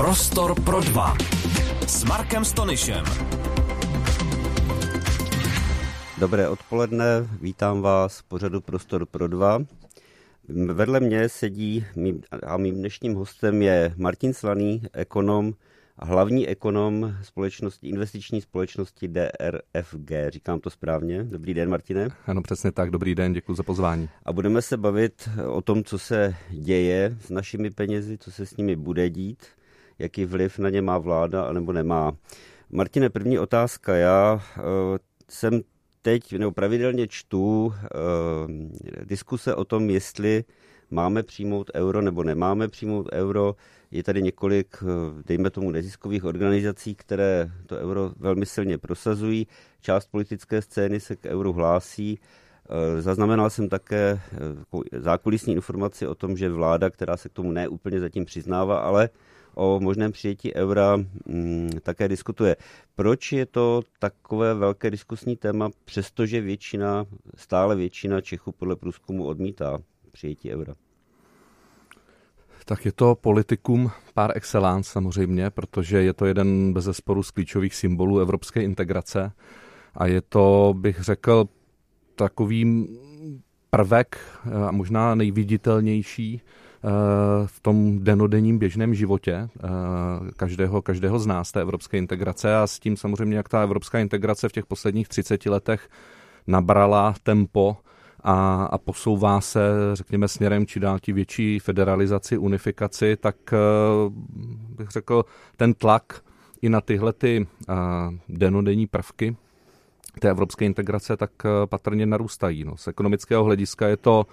Prostor pro dva s Markem Stonyšem. Dobré odpoledne, vítám vás v pořadu Prostor pro dva. Vedle mě sedí a mým dnešním hostem je Martin Slaný, ekonom a hlavní ekonom investiční společnosti DRFG. Říkám to správně? Dobrý den, Martine. Ano, přesně tak. Dobrý den, děkuji za pozvání. A budeme se bavit o tom, co se děje s našimi penězi, co se s nimi bude dít, jaký vliv na ně má vláda, anebo nemá. Martine, první otázka. Já jsem pravidelně čtu diskuse o tom, jestli máme přijmout euro nebo nemáme přijmout euro. Je tady několik, dejme tomu, neziskových organizací, které to euro velmi silně prosazují. Část politické scény se k euru hlásí. Zaznamenal jsem také zákulisní informaci o tom, že vláda, která se k tomu ne úplně zatím přiznává, ale o možném přijetí eura také diskutuje. Proč je to takové velké diskusní téma, přestože stále většina Čechů podle průzkumu odmítá přijetí eura? Tak je to politikum par excellence samozřejmě, protože je to jeden bezesporu z klíčových symbolů evropské integrace a je to, bych řekl, takový prvek a možná nejviditelnější v tom dennodenním běžném životě každého z nás, té evropské integrace, a s tím samozřejmě, jak ta evropská integrace v těch posledních 30 letech nabrala tempo a posouvá se, řekněme, směrem či dál tím větší federalizaci, unifikaci, tak bych řekl, ten tlak i na tyhle dennodenní prvky té evropské integrace tak patrně narůstají. Z ekonomického hlediska je to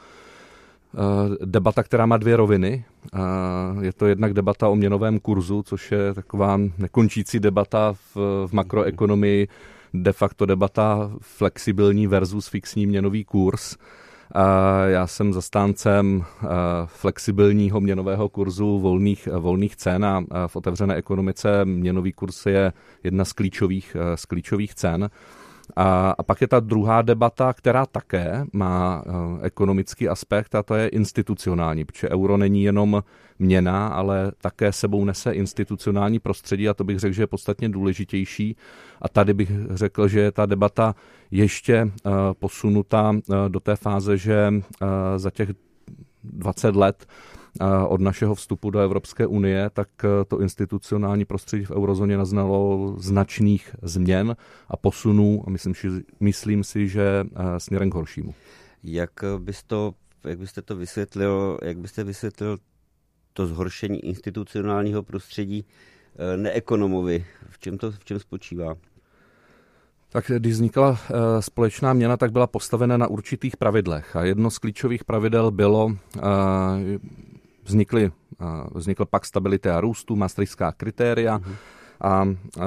debata, která má dvě roviny. Je to jednak debata o měnovém kurzu, což je taková nekončící debata v makroekonomii, de facto debata flexibilní versus fixní měnový kurz. Já jsem zastáncem flexibilního měnového kurzu volných cen a v otevřené ekonomice měnový kurz je jedna z klíčových cen. A pak je ta druhá debata, která také má ekonomický aspekt, a to je institucionální, protože euro není jenom měna, ale také sebou nese institucionální prostředí, a to bych řekl, že je podstatně důležitější. A tady bych řekl, že je ta debata ještě posunutá do té fáze, že za těch 20 let od našeho vstupu do Evropské unie, tak to institucionální prostředí v eurozóně naznalo značných změn a posunů, a myslím si, že směrem k horšímu. Jak byste vysvětlil to zhoršení institucionálního prostředí neekonomovi? V čem spočívá? Tak když vznikla společná měna, tak byla postavena na určitých pravidlech. A jedno z klíčových pravidel bylo, vznikl pakt stability a růstu, maastrichtská kritéria, a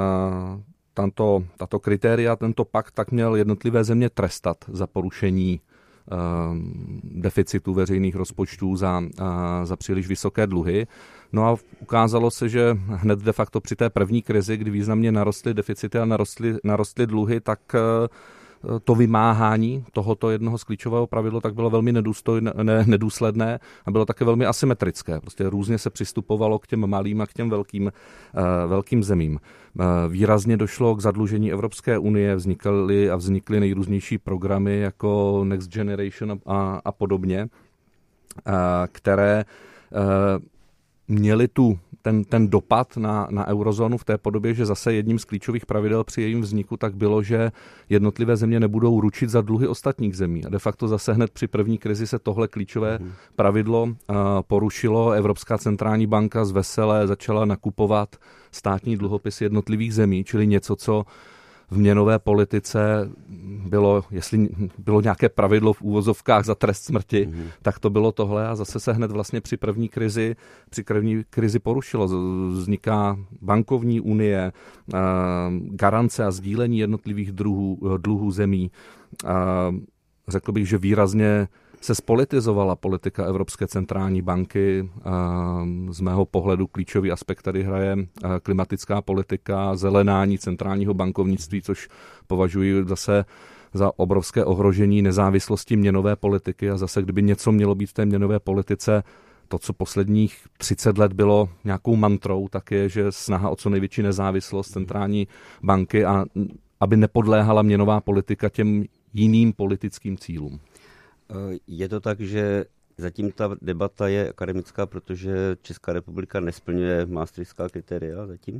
tato kritéria, tento pakt tak měl jednotlivé země trestat za porušení deficitu veřejných rozpočtů za příliš vysoké dluhy. No a ukázalo se, že hned de facto při té první krizi, kdy významně narostly deficity a narostly dluhy, tak to vymáhání tohoto jednoho z klíčového pravidla tak bylo velmi nedůsledné a bylo také velmi asymetrické. Prostě různě se přistupovalo k těm malým a k těm velkým zemím. Výrazně došlo k zadlužení Evropské unie, vznikly nejrůznější programy jako Next Generation a podobně, které měli ten dopad na eurozónu v té podobě, že zase jedním z klíčových pravidel při jejím vzniku tak bylo, že jednotlivé země nebudou ručit za dluhy ostatních zemí. A de facto zase hned při první krizi se tohle klíčové pravidlo porušilo. Evropská centrální banka zvesele začala nakupovat státní dluhopisy jednotlivých zemí, čili něco, co v měnové politice bylo, jestli bylo nějaké pravidlo v úvozovkách za trest smrti, tak to bylo tohle, a zase se hned vlastně při první krizi porušilo. Vzniká bankovní unie, garance a sdílení jednotlivých dluhů zemí. Řekl bych, že výrazně se spolitizovala politika Evropské centrální banky. Z mého pohledu klíčový aspekt tady hraje klimatická politika, zelenání centrálního bankovnictví, což považuji zase za obrovské ohrožení nezávislosti měnové politiky. A zase, kdyby něco mělo být v té měnové politice to, co posledních 30 let bylo nějakou mantrou, tak je, že snaha o co největší nezávislost centrální banky a aby nepodléhala měnová politika těm jiným politickým cílům. Je to tak, že zatím ta debata je akademická, protože Česká republika nesplňuje maastrichtská kritéria zatím?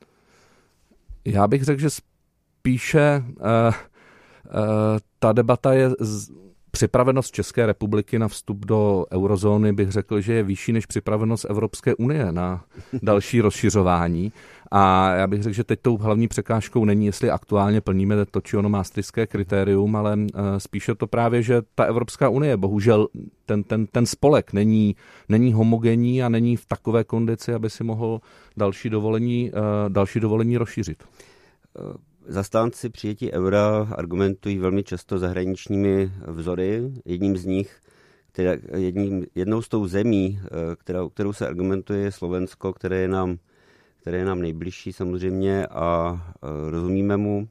Já bych řekl, že spíše ta debata je připravenost České republiky na vstup do eurozóny, bych řekl, že je vyšší než připravenost Evropské unie na další rozšiřování. A já bych řekl, že teď tou hlavní překážkou není, jestli aktuálně plníme to či ono maastrichtské kritérium, ale spíše to právě, že ta Evropská unie, bohužel ten spolek není homogenní a není v takové kondici, aby si mohl další dovolení rozšířit. Zastánci přijetí eura argumentují velmi často zahraničními vzory. Jednou z tou zemí, kterou se argumentuje, je Slovensko, které je nám nejbližší samozřejmě a rozumíme mu.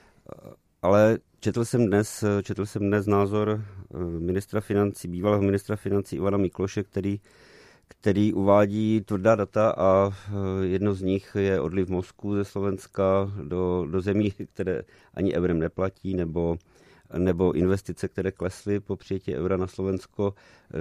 Ale četl jsem dnes názor bývalého ministra financí Ivana Mikloše, který uvádí tvrdá data a jedno z nich je odliv mozků ze Slovenska do zemí, které ani eurem neplatí, nebo investice, které klesly po přijetí eura na Slovensko.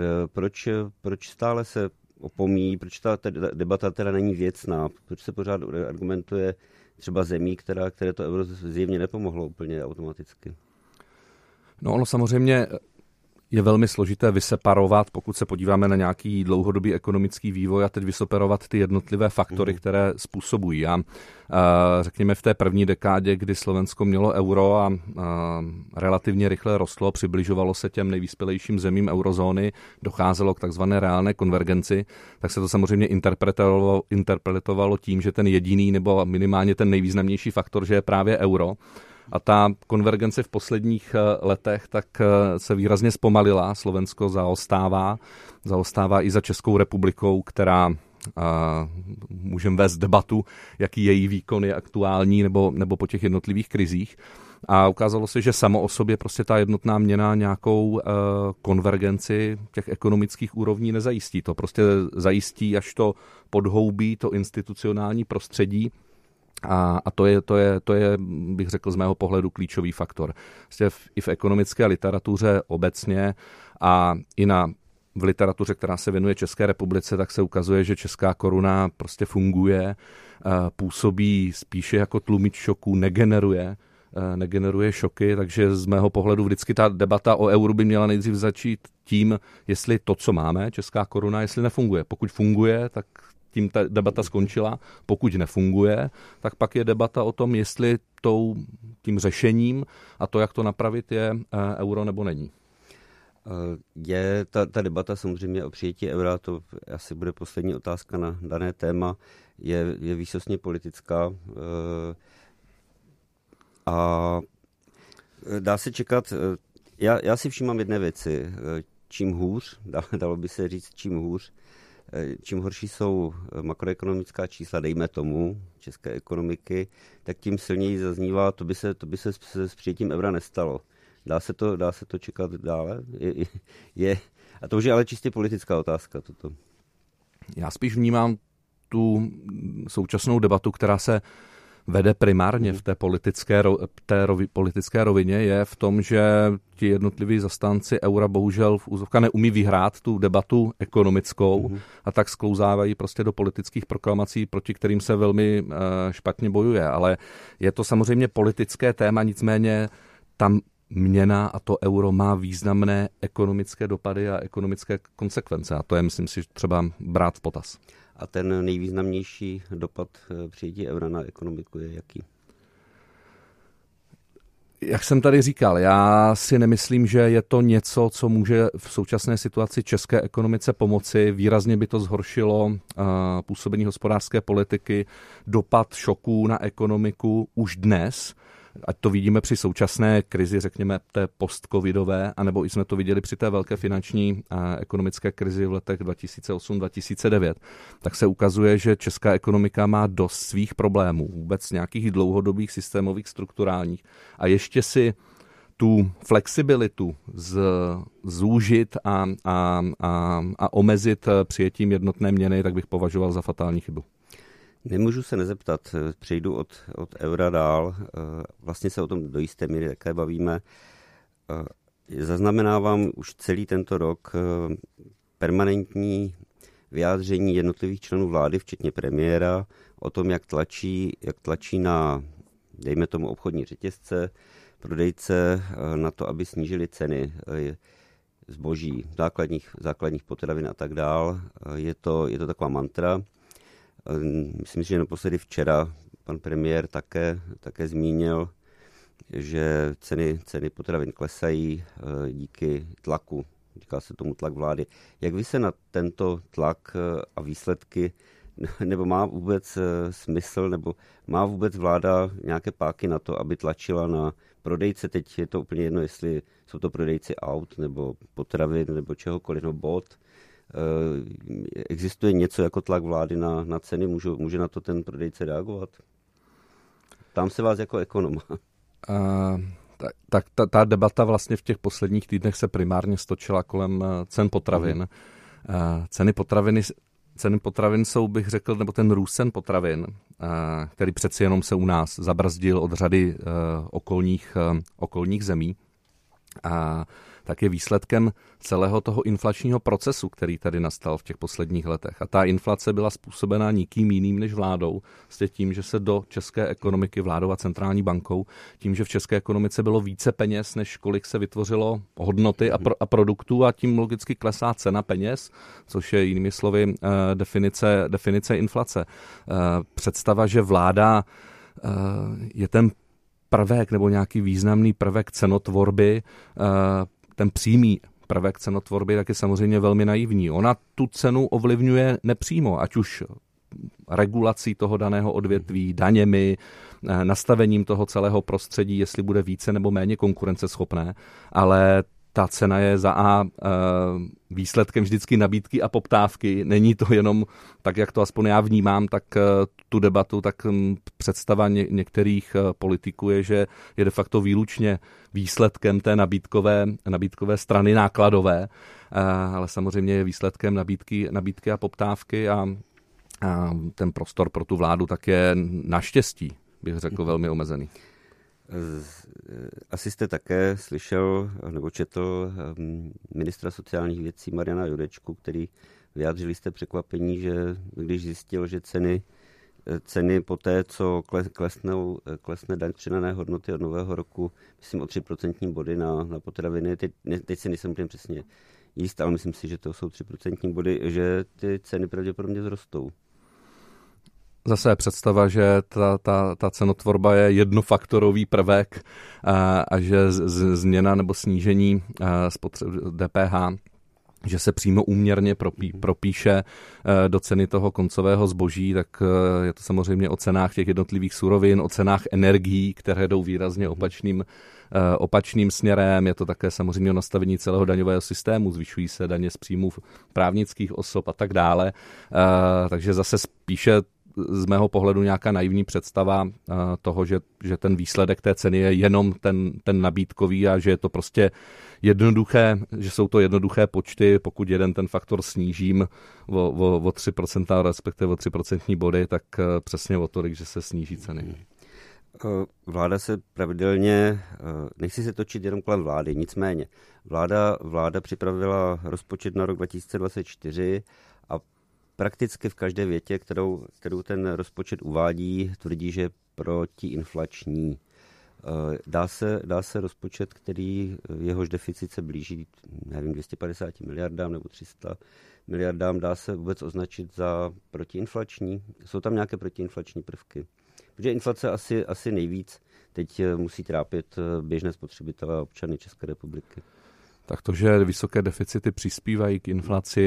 Proč stále se opomíjí, proč ta debata teda není věcná, proč se pořád argumentuje třeba zemí, které to euro zjevně nepomohlo úplně automaticky? No ono samozřejmě je velmi složité vyseparovat, pokud se podíváme na nějaký dlouhodobý ekonomický vývoj a teď vyseparovat ty jednotlivé faktory, které způsobují. A řekněme v té první dekádě, kdy Slovensko mělo euro a relativně rychle rostlo, přibližovalo se těm nejvyspělejším zemím eurozóny, docházelo k takzvané reálné konvergenci, tak se to samozřejmě interpretovalo tím, že ten jediný nebo minimálně ten nejvýznamnější faktor, že je právě euro. A ta konvergence v posledních letech tak se výrazně zpomalila. Slovensko zaostává i za Českou republikou, která můžeme vést debatu, jaký její výkon je aktuální nebo po těch jednotlivých krizích. A ukázalo se, že samo o sobě prostě ta jednotná měna nějakou konvergenci těch ekonomických úrovní nezajistí. To prostě zajistí, až to podhoubí to institucionální prostředí. A to je, bych řekl, z mého pohledu klíčový faktor. Prostě i v ekonomické literatuře obecně a i v literatuře, která se věnuje České republice, tak se ukazuje, že česká koruna prostě funguje, působí spíše jako tlumič šoků, negeneruje šoky, takže z mého pohledu vždycky ta debata o euru by měla nejdřív začít tím, jestli to, co máme, česká koruna, jestli nefunguje. Pokud funguje, tak tím ta debata skončila. Pokud nefunguje, tak pak je debata o tom, jestli tím řešením a to, jak to napravit, je euro nebo není. Je ta debata samozřejmě o přijetí eura, to asi bude poslední otázka na dané téma, je výsostně politická a dá se čekat, já si všímám jedné věci, čím hůř, dalo by se říct čím hůř, čím horší jsou makroekonomická čísla, dejme tomu, české ekonomiky, tak tím silněji zaznívá, to by se s přijetím eura nestalo. Dá se to čekat dále? A to už je ale čistě politická otázka. Toto. Já spíš vnímám tu současnou debatu, která se vede primárně v té politické rovině, je v tom, že ti jednotliví zastánci eura bohužel v úzovkách neumí vyhrát tu debatu ekonomickou a tak sklouzávají prostě do politických proklamací, proti kterým se velmi špatně bojuje. Ale je to samozřejmě politické téma, nicméně tam měna a to euro má významné ekonomické dopady a ekonomické konsekvence. A to je, myslím si, třeba brát v potaz. A ten nejvýznamnější dopad přijetí eura na ekonomiku je jaký? Jak jsem tady říkal, já si nemyslím, že je to něco, co může v současné situaci české ekonomice pomoci. Výrazně by to zhoršilo působení hospodářské politiky, dopad šoků na ekonomiku už dnes. Ať to vidíme při současné krizi, řekněme, té postcovidové, anebo i jsme to viděli při té velké finanční a ekonomické krizi v letech 2008-2009, tak se ukazuje, že česká ekonomika má dost svých problémů, vůbec nějakých dlouhodobých systémových, strukturálních. A ještě si tu flexibilitu zúžit a omezit přijetím jednotné měny, tak bych považoval za fatální chybu. Nemůžu se nezeptat, přejdu od eura dál, vlastně se o tom do jisté míry také bavíme. Zaznamenávám už celý tento rok permanentní vyjádření jednotlivých členů vlády, včetně premiéra, o tom, jak tlačí na, dejme tomu, obchodní řetězce, prodejce na to, aby snížili ceny zboží, základních potravin a tak dál. Je to taková mantra. Myslím si, že naposledy včera pan premiér také zmínil, že ceny potravin klesají díky tlaku. Říká se tomu tlak vlády. Jak vy se na tento tlak a výsledky, nebo má vůbec smysl, nebo má vůbec vláda nějaké páky na to, aby tlačila na prodejce? Teď je to úplně jedno, jestli jsou to prodejci aut, nebo potravin, nebo čehokoliv, nebo bot. Existuje něco jako tlak vlády na ceny? Může na to ten prodejce reagovat? Ptám se vás jako ekonoma. Ta debata vlastně v těch posledních týdnech se primárně stočila kolem cen potravin. Ceny potravin jsou, bych řekl, nebo ten růst cen potravin, který přeci jenom se u nás zabrzdil od řady okolních zemí, tak je výsledkem celého toho inflačního procesu, který tady nastal v těch posledních letech. A ta inflace byla způsobená nikým jiným než vládou, s tím, že se do české ekonomiky vládou a centrální bankou, tím, že v české ekonomice bylo více peněz, než kolik se vytvořilo hodnoty a produktů, a tím logicky klesá cena peněz, což je jinými slovy definice inflace. Představa, že vláda je ten prvek nebo nějaký významný prvek cenotvorby, ten přímý prvek cenotvorby, tak je samozřejmě velmi naivní. Ona tu cenu ovlivňuje nepřímo, ať už regulací toho daného odvětví, daněmi, nastavením toho celého prostředí, jestli bude více nebo méně konkurenceschopné, ale ta cena je výsledkem vždycky nabídky a poptávky. Není to jenom, tak jak to aspoň já vnímám, tak tu debatu, tak představa některých politiků je, že je de facto výlučně výsledkem té nabídkové strany nákladové, ale samozřejmě je výsledkem nabídky a poptávky a ten prostor pro tu vládu tak je naštěstí, bych řekl, velmi omezený. Asi jste také slyšel nebo četl ministra sociálních věcí Mariana Jurečku, který vyjádřil jste překvapení, že když zjistil, že ceny po té, co klesne daň z přidané hodnoty od nového roku, myslím o 3% body na potraviny, teď si nejsem úplně přesně jist, ale myslím si, že to jsou 3% body, že ty ceny pravděpodobně vzrostou. Zase je představa, že ta cenotvorba je jednofaktorový prvek a že změna nebo snížení DPH, že se přímo úměrně propíše do ceny toho koncového zboží, tak je to samozřejmě o cenách těch jednotlivých surovin, o cenách energií, které jdou výrazně opačným směrem. Je to také samozřejmě o nastavení celého daňového systému, zvyšují se daně z příjmů právnických osob a tak dále. Takže zase spíše z mého pohledu nějaká naivní představa toho, že ten výsledek té ceny je jenom ten nabídkový a že je to prostě jednoduché, že jsou to jednoduché počty, pokud jeden ten faktor snížím o 3%, respektive o 3% body, tak přesně o tolik, že se sníží ceny. Vláda se pravidelně, nechci se točit jenom kolem vlády, nicméně vláda připravila rozpočet na rok 2024 a prakticky v každé větě, kterou ten rozpočet uvádí, tvrdí, že je protiinflační. Dá se rozpočet, jehož deficit se blíží, nevím, 250 miliardám nebo 300 miliardám, dá se vůbec označit za protiinflační? Jsou tam nějaké protiinflační prvky? Protože inflace asi nejvíc teď musí trápit běžné spotřebitele a občany České republiky. Tak to, že vysoké deficity přispívají k inflaci,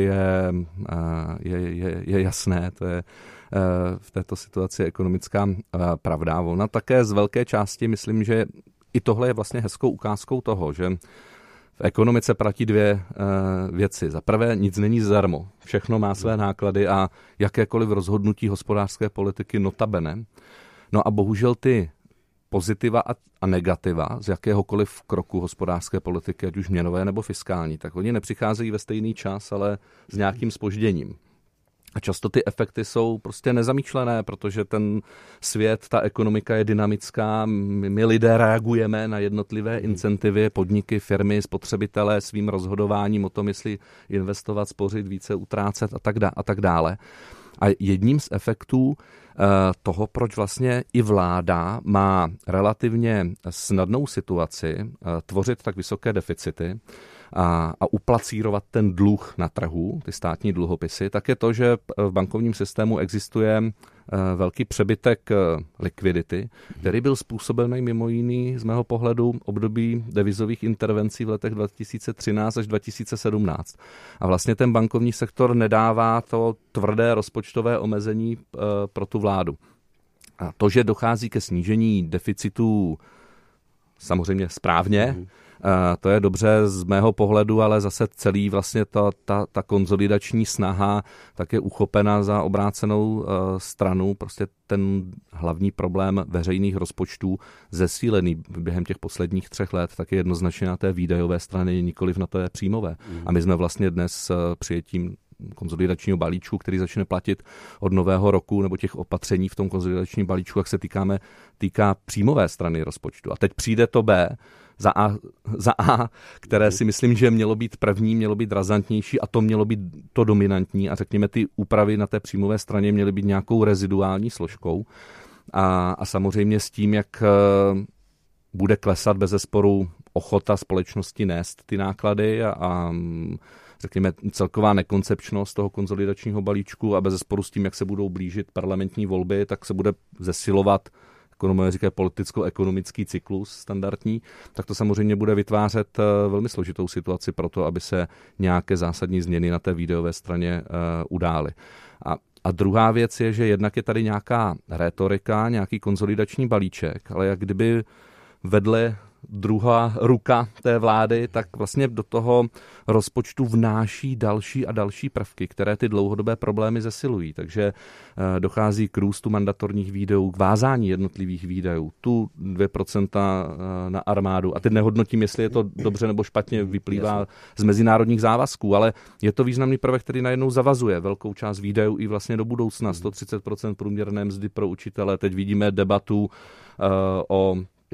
je jasné. To je v této situaci ekonomická pravda. Ona také z velké části, myslím, že i tohle je vlastně hezkou ukázkou toho, že v ekonomice platí dvě věci. Za prvé, nic není zadarmo. Všechno má své náklady a jakékoliv rozhodnutí hospodářské politiky notabene. No a bohužel ty pozitiva a negativa z jakéhokoliv kroku hospodářské politiky, ať už měnové nebo fiskální, tak oni nepřicházejí ve stejný čas, ale s nějakým zpožděním. A často ty efekty jsou prostě nezamýšlené, protože ten svět, ta ekonomika je dynamická, my lidé reagujeme na jednotlivé incentivy, podniky, firmy, spotřebitelé svým rozhodováním o tom, jestli investovat, spořit, více utrácet a tak dále. A jedním z efektů toho, proč vlastně i vláda má relativně snadnou situaci tvořit tak vysoké deficity a uplacírovat ten dluh na trhu, ty státní dluhopisy, tak je to, že v bankovním systému existuje velký přebytek likvidity, který byl způsobený mimo jiný z mého pohledu období devizových intervencí v letech 2013 až 2017. A vlastně ten bankovní sektor nedává to tvrdé rozpočtové omezení pro tu vládu. A to, že dochází ke snížení deficitů samozřejmě správně, to je dobře z mého pohledu, ale zase celý vlastně ta konsolidační snaha tak je uchopena za obrácenou stranu. Prostě ten hlavní problém veřejných rozpočtů zesílený během těch posledních 3 let tak je jednoznačně na té výdajové straně, nikoliv na té příjmové. A my jsme vlastně dnes přijetím konsolidačního balíčku, který začne platit od nového roku, nebo těch opatření v tom konsolidačním balíčku, jak se týká příjmové strany rozpočtu. A teď přijde to B, za A, které si myslím, že mělo být první, mělo být razantnější a to mělo být to dominantní a řekněme ty úpravy na té příjmové straně měly být nějakou reziduální složkou a samozřejmě s tím, jak bude klesat bezesporu ochota společnosti nést ty náklady a řekněme celková nekoncepčnost toho konsolidačního balíčku a bezesporu s tím, jak se budou blížit parlamentní volby, tak se bude zesilovat ekonomové říkají politicko-ekonomický cyklus standardní, tak to samozřejmě bude vytvářet velmi složitou situaci pro to, aby se nějaké zásadní změny na té výdajové straně udály. A druhá věc je, že jednak je tady nějaká rétorika, nějaký konsolidační balíček, ale jak kdyby vedle druhá ruka té vlády, tak vlastně do toho rozpočtu vnáší další a další prvky, které ty dlouhodobé problémy zesilují. Takže dochází k růstu mandatorních výdajů, k vázání jednotlivých výdajů, tu 2% na armádu. A teď nehodnotím, jestli je to dobře nebo špatně, vyplývá z mezinárodních závazků, ale je to významný prvek, který najednou zavazuje velkou část výdajů i vlastně do budoucna. 130% průměrné mzdy pro učitele. Teď vidíme debatu o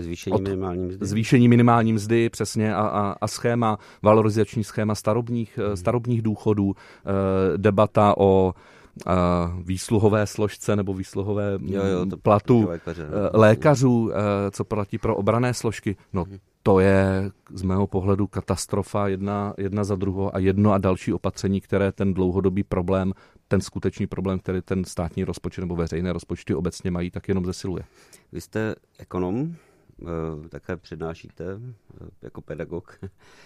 zvýšení minimální mzdy, přesně, a schéma, valorizační schéma starobních důchodů, debata o výsluhové složce nebo výsluhové platu lékařů, co platí pro obranné složky. No, to je z mého pohledu katastrofa jedna za druhou a jedno a další opatření, které ten dlouhodobý problém, ten skutečný problém, který ten státní rozpočet nebo veřejné rozpočty obecně mají, tak jenom zesiluje. Vy jste ekonom, také přednášíte jako pedagog.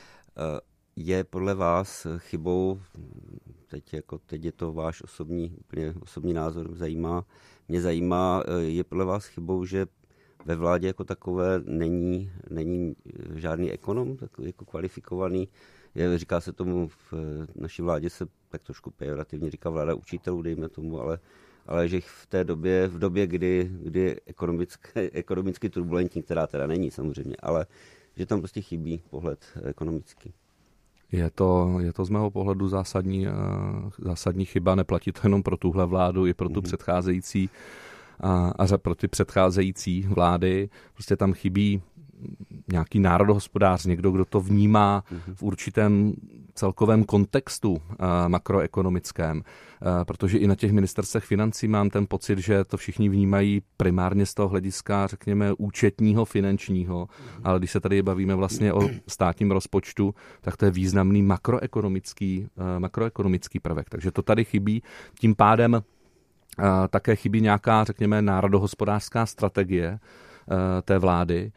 Je podle vás chybou, teď je to váš osobní názor, mě zajímá, je podle vás chybou, že ve vládě jako takové není žádný ekonom jako kvalifikovaný? Říká se tomu, v naší vládě se tak trošku pejorativně říká vláda učitelů, dejme tomu, ale že v té době, kdy je ekonomicky turbulentní, která teda není samozřejmě, ale že tam prostě chybí pohled ekonomický. Je to z mého pohledu zásadní chyba, neplatí to jenom pro tuhle vládu, i pro tu předcházející a pro ty předcházející vlády. Prostě tam chybí nějaký národohospodář, někdo, kdo to vnímá v určitém celkovém kontextu makroekonomickém, protože i na těch ministerstvech financí mám ten pocit, že to všichni vnímají primárně z toho hlediska, řekněme, účetního, finančního, ale když se tady bavíme vlastně o státním rozpočtu, tak to je významný makroekonomický prvek. Takže to tady chybí. Tím pádem také chybí nějaká, řekněme, národohospodářská strategie té vlády.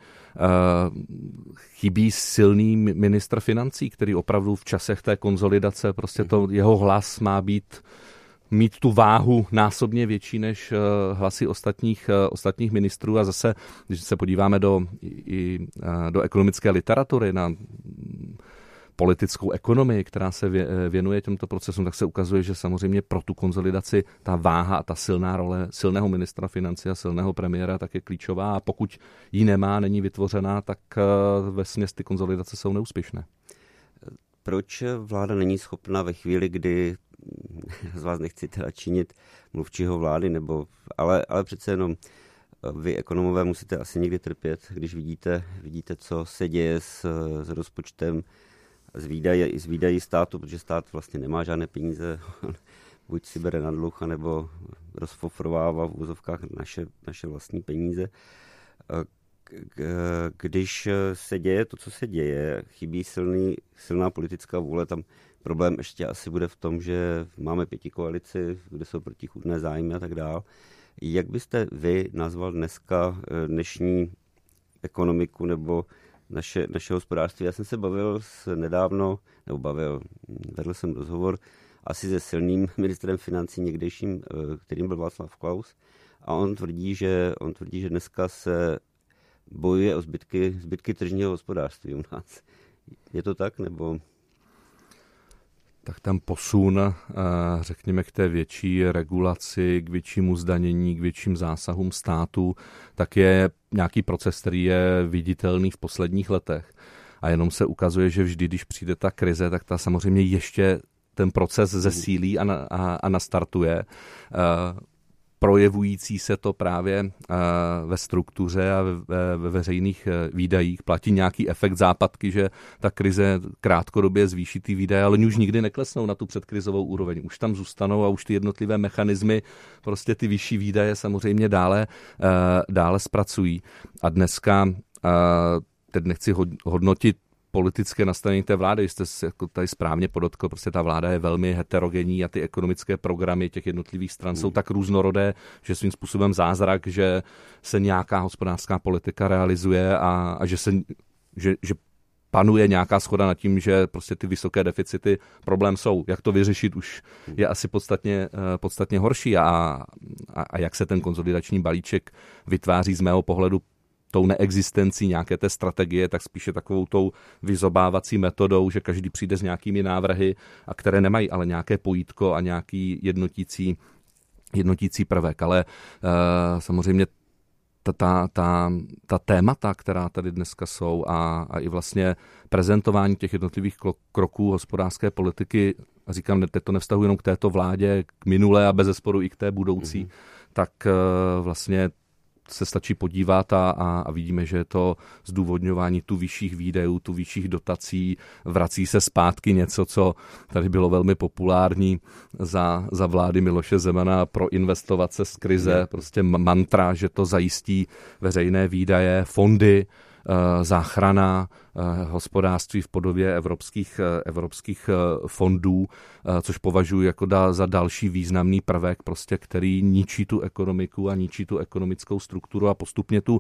Chybí silný ministr financí, který opravdu v časech té konsolidace, prostě to jeho hlas má mít tu váhu násobně větší než hlasy ostatních ministrů. A zase, když se podíváme do ekonomické literatury na politickou ekonomii, která se věnuje těmto procesům, tak se ukazuje, že samozřejmě pro tu konsolidaci ta váha a ta silná role silného ministra financí a silného premiéra tak je klíčová a pokud ji nemá, není vytvořená, tak vesměs ty konsolidace jsou neúspěšné. Proč vláda není schopna ve chvíli, kdy z vás nechci teda činit mluvčího vlády, ale přece jenom vy ekonomové musíte asi někdy trpět, když vidíte, co se děje s rozpočtem, s výdají státu, protože stát vlastně nemá žádné peníze, buď si bere na dluh, nebo rozfofrovává v úzovkách naše vlastní peníze. Když se děje to, co se děje, chybí silná politická vůle, tam problém ještě asi bude v tom, že máme pětikoalici, kde jsou protichůdné zájmy a tak dál. Jak byste vy nazval dnešní ekonomiku nebo naše hospodářství? Já jsem se vedl jsem rozhovor asi se silným ministrem financí někdejším, kterým byl Václav Klaus, a on tvrdí, že dneska se bojuje o zbytky tržního hospodářství u nás. Je to tak, nebo? Tak ten posun, řekněme, k té větší regulaci, k většímu zdanění, k větším zásahům státu, tak je nějaký proces, který je viditelný v posledních letech. A jenom se ukazuje, že vždy, když přijde ta krize, tak ta samozřejmě ještě ten proces zesílí a nastartuje. Projevující se to právě ve struktuře a ve veřejných výdajích. Platí nějaký efekt západky, že ta krize krátkodobě zvýší ty výdaje, ale oni už nikdy neklesnou na tu předkrizovou úroveň. Už tam zůstanou a už ty jednotlivé mechanismy prostě ty vyšší výdaje samozřejmě dále zpracují. A dneska, teď nechci hodnotit politické nastavení té vlády, jste se jako tady správně podotkl, prostě ta vláda je velmi heterogenní a ty ekonomické programy těch jednotlivých stran jsou tak různorodé, že svým způsobem zázrak, že se nějaká hospodářská politika realizuje a že panuje nějaká shoda nad tím, že prostě ty vysoké deficity problém jsou. Jak to vyřešit už je asi podstatně horší a jak se ten konsolidační balíček vytváří z mého pohledu tou neexistencí nějaké té strategie, tak spíše takovou tou vyzobávací metodou, že každý přijde s nějakými návrhy, a které nemají ale nějaké pojítko a nějaký jednotící prvek. Ale samozřejmě ta témata, která tady dneska jsou a i vlastně prezentování těch jednotlivých kroků hospodářské politiky, a říkám, teď to nevztahuji jenom k této vládě, k minulé a bezesporu i k té budoucí, tak vlastně se stačí podívat a vidíme, že je to zdůvodňování tu vyšších výdajů, tu vyšších dotací, vrací se zpátky něco, co tady bylo velmi populární za vlády Miloše Zemana, proinvestovat se z krize, prostě mantra, že to zajistí veřejné výdaje, fondy, záchrana hospodářství v podobě evropských fondů, což považuji jako za další významný prvek, prostě, který ničí tu ekonomiku a ničí tu ekonomickou strukturu a postupně tu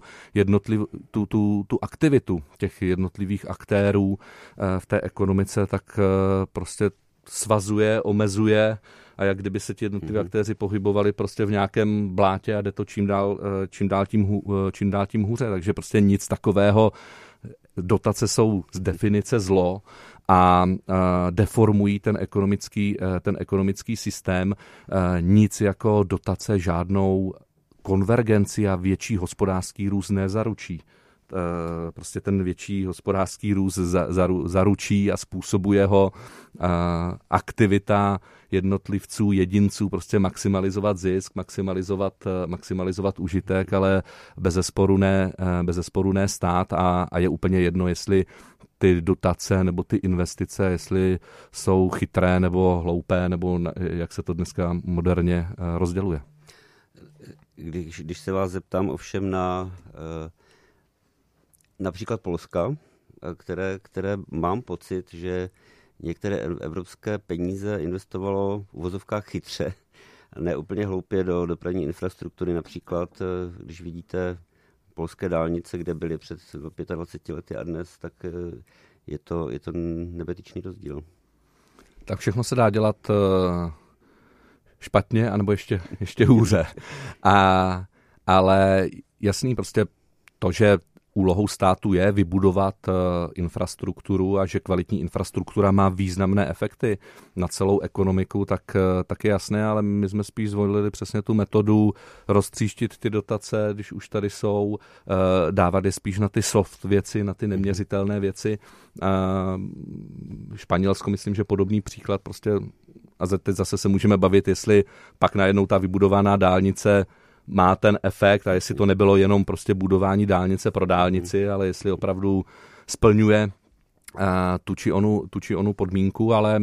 aktivitu těch jednotlivých aktérů v té ekonomice tak prostě svazuje, omezuje, a jak kdyby se ti jednotliví aktéři pohybovali prostě v nějakém blátě a jde to čím dál tím hůře. Takže prostě nic takového. Dotace jsou z definice zlo a deformují ten ekonomický systém. Nic jako dotace žádnou konvergenci a větší hospodářský růst nezaručí. Prostě ten větší hospodářský růst zaručí a způsobuje ho aktivita jednotlivců, jedinců, prostě maximalizovat zisk, maximalizovat užitek, ale bezesporu ne stát a je úplně jedno, jestli ty dotace nebo ty investice, jestli jsou chytré nebo hloupé, nebo jak se to dneska moderně rozděluje. Když se vás zeptám ovšem na například Polska, které mám pocit, že některé evropské peníze investovalo v uvozovkách chytře, ne úplně hloupě do dopravní infrastruktury. Například, když vidíte polské dálnice, kde byly před 25 lety a dnes, tak je to nebetyčný rozdíl. Tak všechno se dá dělat špatně, anebo ještě hůře. Ale jasný, prostě to, že úlohou státu je vybudovat infrastrukturu a že kvalitní infrastruktura má významné efekty na celou ekonomiku, tak je jasné, ale my jsme spíš zvolili přesně tu metodu roztříštit ty dotace, když už tady jsou, dávat je spíš na ty soft věci, na ty neměřitelné věci. Španělsko, myslím, že podobný příklad prostě, a teď zase se můžeme bavit, jestli pak najednou ta vybudovaná dálnice má ten efekt a jestli to nebylo jenom prostě budování dálnice pro dálnici, ale jestli opravdu splňuje tu či onu podmínku, ale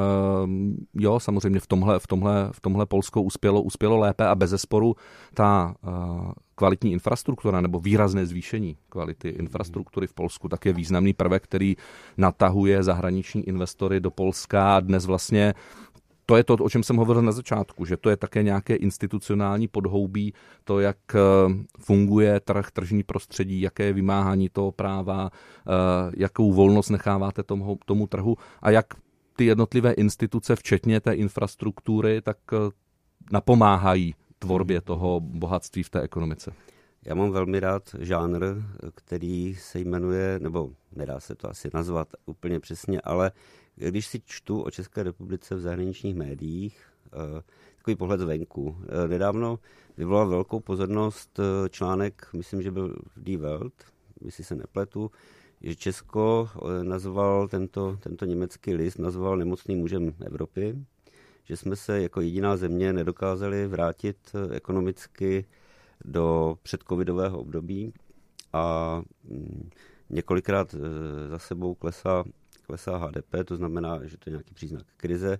jo, samozřejmě v tomhle Polsko uspělo lépe a bezesporu ta kvalitní infrastruktura nebo výrazné zvýšení kvality infrastruktury v Polsku tak je významný prvek, který natahuje zahraniční investory do Polska a dnes vlastně to je to, o čem jsem hovořil na začátku, že to je také nějaké institucionální podhoubí, to, jak funguje trh, tržní prostředí, jaké je vymáhání toho práva, jakou volnost necháváte tomu trhu a jak ty jednotlivé instituce, včetně té infrastruktury, tak napomáhají tvorbě toho bohatství v té ekonomice. Já mám velmi rád žánr, který se jmenuje, nebo nedá se to asi nazvat úplně přesně, ale když si čtu o České republice v zahraničních médiích, takový pohled zvenku. Nedávno vyvolal velkou pozornost článek, myslím, že byl v Die Welt, jestli se nepletu, že Česko nazval tento německý list, nazval nemocným mužem Evropy, že jsme se jako jediná země nedokázali vrátit ekonomicky do předcovidového období a několikrát za sebou klesá HDP, to znamená, že to je nějaký příznak krize.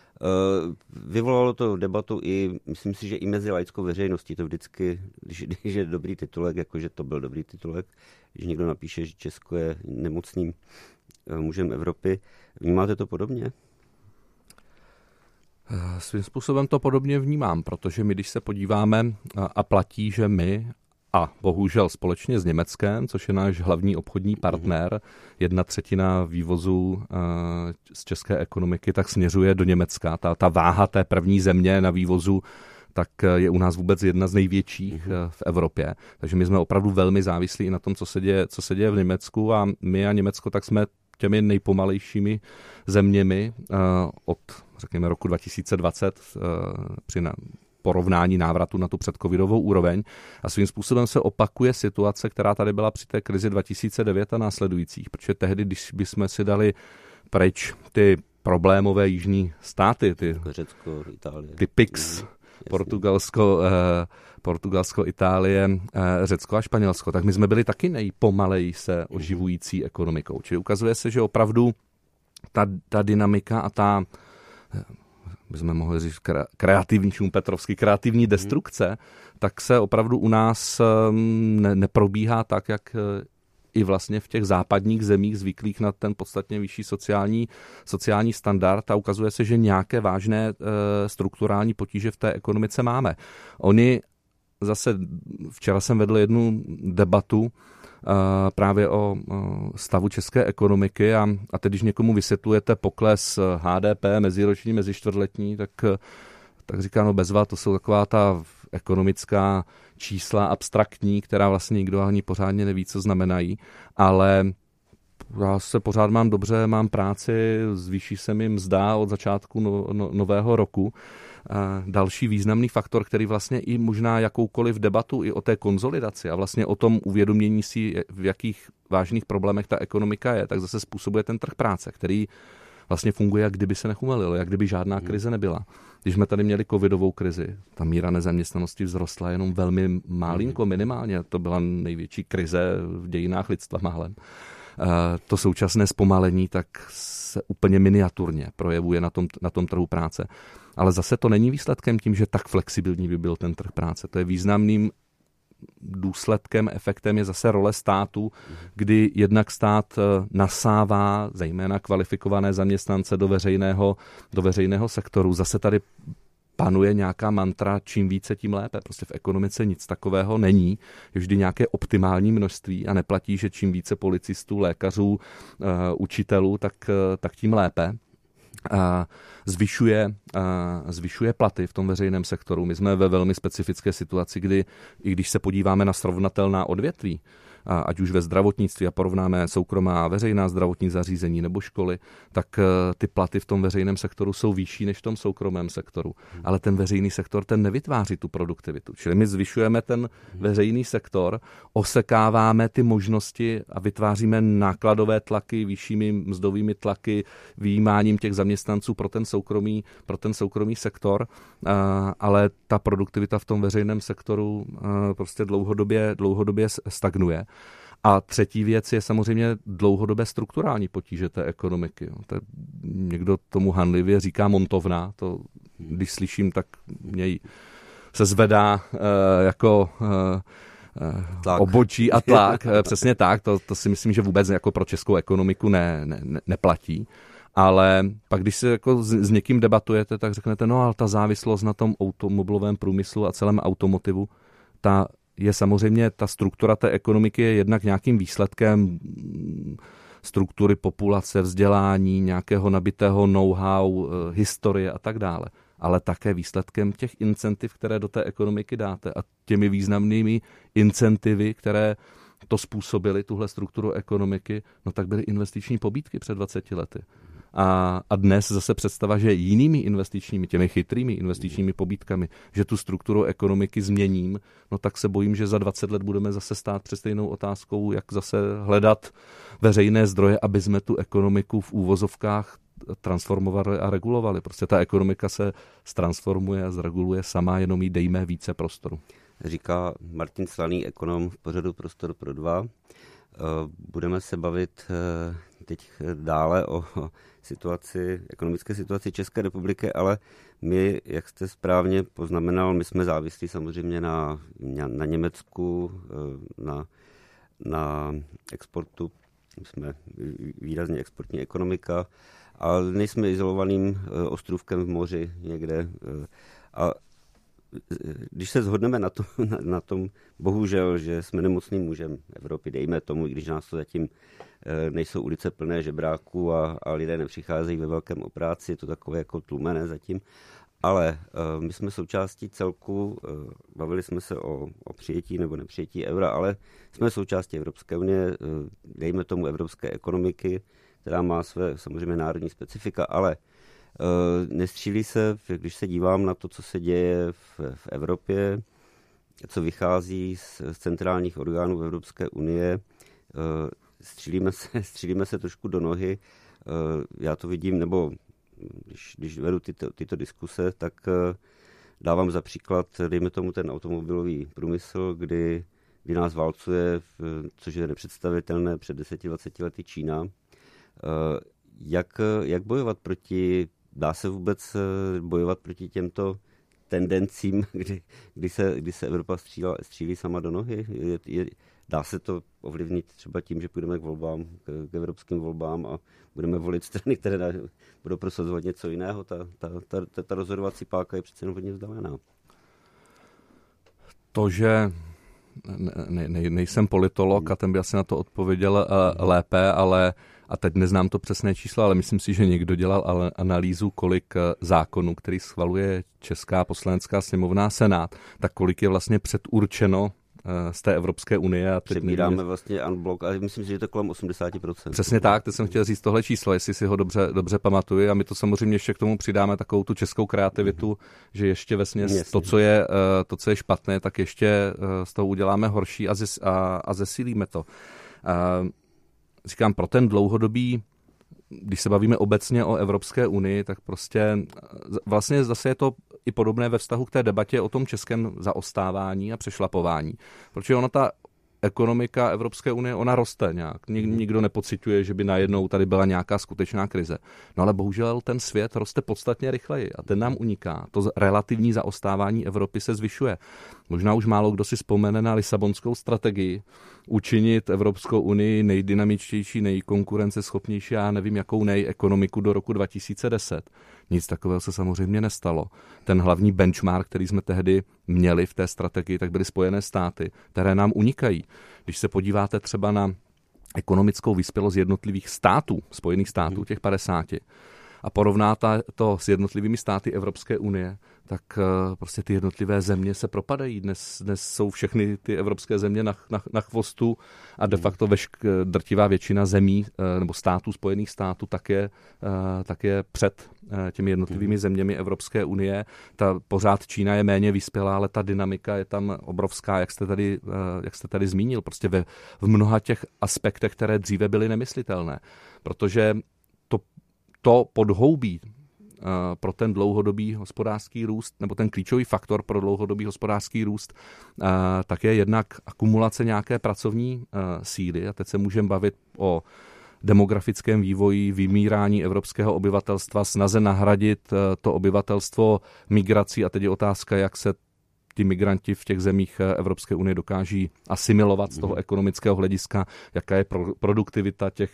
Vyvolalo to debatu i, myslím si, že i mezi laickou veřejností. To vždycky, když je dobrý titulek, jakože to byl dobrý titulek, když někdo napíše, že Česko je nemocným mužem Evropy. Vnímáte to podobně? Svým způsobem to podobně vnímám, protože my, když se podíváme a platí, že my a bohužel společně s Německem, což je náš hlavní obchodní partner, 1/3 vývozu z české ekonomiky tak směřuje do Německa. Ta váha té první země na vývozu tak je u nás vůbec jedna z největších v Evropě. Takže my jsme opravdu velmi závislí i na tom, co se děje v Německu a my a Německo tak jsme těmi nejpomalejšími zeměmi od, řekněme, roku 2020 při porovnání návratu na tu předcovidovou úroveň a svým způsobem se opakuje situace, která tady byla při té krizi 2009 a následujících, protože tehdy, když bychom si dali pryč ty problémové jižní státy, Řecko, Itálie, ty PIX, Portugalsko, Itálie, Řecko a Španělsko, tak my jsme byli taky nejpomaleji se oživující ekonomikou. Čili ukazuje se, že opravdu ta dynamika a ta, bychom mohli říct kreativní šumpetrovský, kreativní destrukce, tak se opravdu u nás neprobíhá tak, jak i vlastně v těch západních zemích zvyklých na ten podstatně vyšší sociální standard a ukazuje se, že nějaké vážné strukturální potíže v té ekonomice máme. Oni zase, včera jsem vedl jednu debatu právě o stavu české ekonomiky a teď, když někomu vysvětlujete pokles HDP meziroční, mezičtvrtletní, tak říká, no bezva, to jsou taková ta ekonomická čísla abstraktní, která vlastně nikdo ani pořádně neví, co znamenají, ale já se pořád mám dobře, mám práci, zvýší se mi mzda od začátku nového roku. Další významný faktor, který vlastně i možná jakoukoliv debatu i o té konsolidaci a vlastně o tom uvědomění si, v jakých vážných problémech ta ekonomika je, tak zase způsobuje ten trh práce, který vlastně funguje, jak kdyby se nechumelilo, jak kdyby žádná krize nebyla. Když jsme tady měli covidovou krizi, ta míra nezaměstnanosti vzrostla jenom velmi málinko, minimálně. To byla největší krize v dějinách lidstva málem. To současné zpomalení tak se úplně miniaturně projevuje na tom trhu práce. Ale zase to není výsledkem tím, že tak flexibilní by byl ten trh práce. To je významným důsledkem, efektem je zase role státu, kdy jednak stát nasává zejména kvalifikované zaměstnance do veřejného sektoru. Zase tady panuje nějaká mantra, čím více, tím lépe. Prostě v ekonomice nic takového není. Je vždy nějaké optimální množství a neplatí, že čím více policistů, lékařů, učitelů, tak tím lépe. Zvyšuje platy v tom veřejném sektoru. My jsme ve velmi specifické situaci, kdy, i když se podíváme na srovnatelná odvětví, ať už ve zdravotnictví a porovnáme soukromá a veřejná zdravotní zařízení nebo školy, tak ty platy v tom veřejném sektoru jsou vyšší než v tom soukromém sektoru. Ale ten veřejný sektor, ten nevytváří tu produktivitu. Čili my zvyšujeme ten veřejný sektor, osekáváme ty možnosti a vytváříme nákladové tlaky, vyššími mzdovými tlaky, vyjímáním těch zaměstnanců pro ten soukromý sektor, ale ta produktivita v tom veřejném sektoru prostě dlouhodobě stagnuje. A třetí věc je samozřejmě dlouhodobé strukturální potíže té ekonomiky. Někdo tomu hanlivě říká montovna, to když slyším, tak mě se zvedá jako obočí a tlak. Přesně tak, to si myslím, že vůbec jako pro českou ekonomiku neplatí. Ale pak, když se jako s někým debatujete, tak řeknete, no ale ta závislost na tom automobilovém průmyslu a celém automotivu, ta je samozřejmě, ta struktura té ekonomiky je jednak nějakým výsledkem struktury populace, vzdělání, nějakého nabitého know-how, historie a tak dále. Ale také výsledkem těch incentiv, které do té ekonomiky dáte. A těmi významnými incentivy, které to způsobily, tuhle strukturu ekonomiky, no tak byly investiční pobídky před 20 lety. A dnes zase představa, že jinými investičními, těmi chytrými investičními pobídkami, že tu strukturu ekonomiky změním, no tak se bojím, že za 20 let budeme zase stát před stejnou otázkou, jak zase hledat veřejné zdroje, aby jsme tu ekonomiku v úvozovkách transformovali a regulovali. Prostě ta ekonomika se ztransformuje a zreguluje sama, jenom jí dejme více prostoru. Říká Martin Slaný, ekonom v pořadu Prostor pro dva. Budeme se bavit teď dále o ekonomické situaci České republiky, ale my, jak jste správně poznamenal, my jsme závislí samozřejmě na Německu, na exportu. My jsme výrazně exportní ekonomika, ale nejsme izolovaným ostrůvkem v moři někde. A když se shodneme na tom, bohužel, že jsme nemocným mužem Evropy, dejme tomu, i když nás to zatím nejsou ulice plné žebráků a lidé nepřicházejí ve velkém o práci, je to takové jako tlumené zatím, ale my jsme součástí celku, bavili jsme se o přijetí nebo nepřijetí eura, ale jsme součástí Evropské unie, dejme tomu evropské ekonomiky, která má své samozřejmě národní specifika, ale nestřílí se, když se dívám na to, co se děje v Evropě, co vychází z centrálních orgánů Evropské unie, střílíme se trošku do nohy. Já to vidím, nebo když vedu tyto diskuse, tak dávám za příklad, dejme tomu ten automobilový průmysl, kdy nás válcuje, což je nepředstavitelné, před 10-20 lety Čína. Jak bojovat dá se vůbec bojovat proti těmto tendencím, kdy se Evropa střílí sama do nohy? Dá se to ovlivnit třeba tím, že půjdeme k evropským volbám a budeme volit strany, které budou prosazovat něco jiného? Ta rozhodovací páka je přece jen hodně vzdálená. To, že nejsem politolog a ten by asi na to odpověděl lépe, ale a teď neznám to přesné číslo, ale myslím si, že někdo dělal analýzu, kolik zákonů, který schvaluje Česká poslanecká sněmovna a Senát, tak kolik je vlastně předurčeno z té Evropské unie. Přebíráme vlastně unblock, ale myslím si, že je to kolem 80%. Přesně tak, teď jsem chtěl říct tohle číslo, jestli si ho dobře pamatuju, a my to samozřejmě ještě k tomu přidáme takovou tu českou kreativitu, že ještě vesměs to, co je špatné, tak ještě z toho uděláme horší a zesílíme to. Říkám, pro ten dlouhodobý, když se bavíme obecně o Evropské unii, tak prostě vlastně zase je to i podobné ve vztahu k té debatě o tom českém zaostávání a přešlapování. Protože ona ta ekonomika Evropské unie, ona roste nějak. Nikdo nepociťuje, že by najednou tady byla nějaká skutečná krize. No ale bohužel ten svět roste podstatně rychleji a ten nám uniká. To relativní zaostávání Evropy se zvyšuje. Možná už málo kdo si vzpomene na Lisabonskou strategii učinit Evropskou unii nejdynamičtější, nejkonkurenceschopnější a nevím jakou ekonomiku do roku 2010. Nic takového se samozřejmě nestalo. Ten hlavní benchmark, který jsme tehdy měli v té strategii, tak byly Spojené státy, které nám unikají. Když se podíváte třeba na ekonomickou vyspělost jednotlivých států, Spojených států, těch 50, a porovnáte to s jednotlivými státy Evropské unie, tak prostě ty jednotlivé země se propadají. Dnes jsou všechny ty evropské země na chvostu a de facto drtivá většina zemí nebo států, Spojených států tak je před těmi jednotlivými zeměmi Evropské unie. Pořád Čína je méně vyspělá, ale ta dynamika je tam obrovská, jak jste tady zmínil, prostě v mnoha těch aspektech, které dříve byly nemyslitelné. Protože to podhoubí pro ten dlouhodobý hospodářský růst, nebo ten klíčový faktor pro dlouhodobý hospodářský růst, tak je jednak akumulace nějaké pracovní síly. A teď se můžeme bavit o demografickém vývoji, vymírání evropského obyvatelstva, snaze nahradit to obyvatelstvo migrací. A teď je otázka, jak se ti migranti v těch zemích Evropské unie dokáží asimilovat z toho ekonomického hlediska, jaká je produktivita těch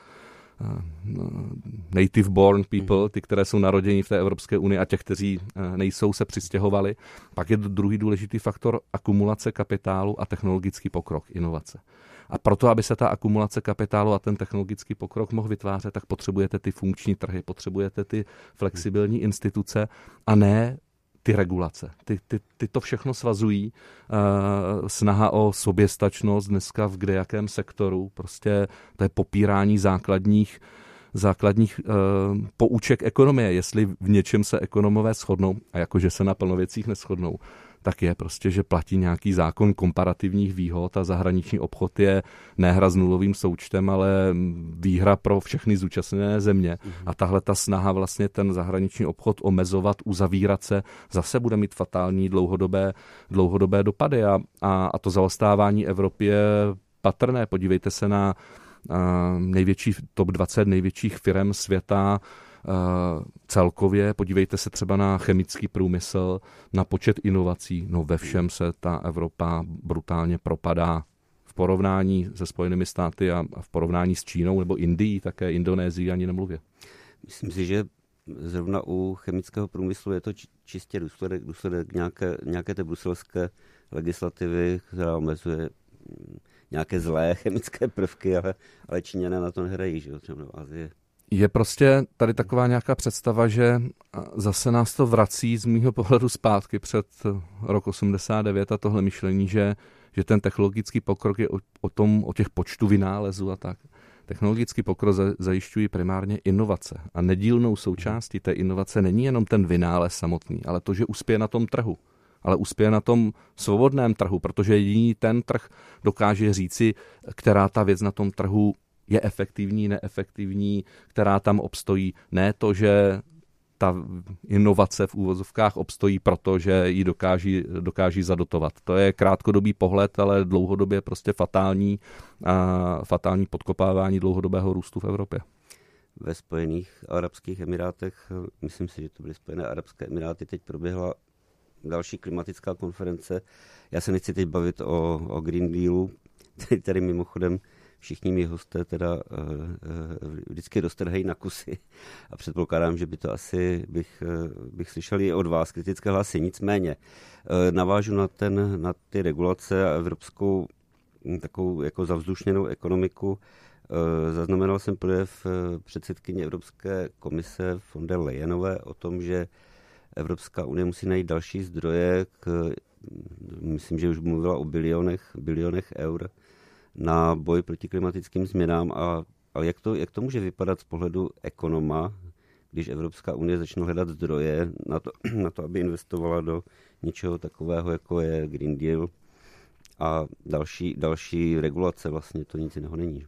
native born people, ty, které jsou naroděni v té Evropské unii a těch, kteří nejsou, se přistěhovali. Pak je druhý důležitý faktor akumulace kapitálu a technologický pokrok, inovace. A proto, aby se ta akumulace kapitálu a ten technologický pokrok mohl vytvářet, tak potřebujete ty funkční trhy, potřebujete ty flexibilní instituce a ne ty regulace. Ty to všechno svazují. Snaha o soběstačnost dneska v kdejakém sektoru, prostě to je popírání základních pouček ekonomie. Jestli v něčem se ekonomové shodnou, a jakože se na plno věcích neshodnou, tak je prostě, že platí nějaký zákon komparativních výhod a zahraniční obchod je ne hra s nulovým součtem, ale výhra pro všechny zúčastněné země. A tahle ta snaha vlastně ten zahraniční obchod omezovat, uzavírat se, zase bude mít fatální dlouhodobé dopady. A to zaostávání Evropy je patrné. Podívejte se na největší top 20 největších firem světa, celkově, podívejte se třeba na chemický průmysl, na počet inovací, no ve všem se ta Evropa brutálně propadá v porovnání se Spojenými státy a v porovnání s Čínou nebo Indií, také Indonésií ani nemluvě. Myslím si, že zrovna u chemického průmyslu je to čistě důsledek nějaké té bruselské legislativy, která omezuje nějaké zlé chemické prvky, ale Číňané na to nehrají, že jo, třeba v Asii. Je prostě tady taková nějaká představa, že zase nás to vrací z mýho pohledu zpátky před rok 89 a tohle myšlení, že ten technologický pokrok je o těch počtu vynálezů a tak. Technologický pokrok zajišťují primárně inovace a nedílnou součástí té inovace není jenom ten vynález samotný, ale to, že uspěje na tom trhu. Ale uspěje na tom svobodném trhu, protože jediný ten trh dokáže říci, která ta věc na tom trhu je efektivní, neefektivní, která tam obstojí. Ne to, že ta inovace v úvozovkách obstojí proto, že ji dokáží zadotovat. To je krátkodobý pohled, ale dlouhodobě prostě fatální podkopávání dlouhodobého růstu v Evropě. Ve Spojených arabských emirátech, myslím si, že to byly Spojené arabské emiráty, teď proběhla další klimatická konference. Já se nechci teď bavit o Green Dealu, tady mimochodem všichni mý hosté teda vždycky roztrhají na kusy a předpokládám, že by to asi bych slyšel i od vás kritické hlasy. Nicméně navážu na ty regulace a evropskou takovou jako zavzdušněnou ekonomiku. Zaznamenal jsem projev předsedkyně Evropské komise von der Leyenové o tom, že Evropská unie musí najít další zdroje, myslím, že už mluvila o bilionech eur na boj proti klimatickým změnám. Ale jak to může vypadat z pohledu ekonoma, když Evropská unie začne hledat zdroje na to, aby investovala do něčeho takového, jako je Green Deal a další regulace, vlastně to nic jiného není.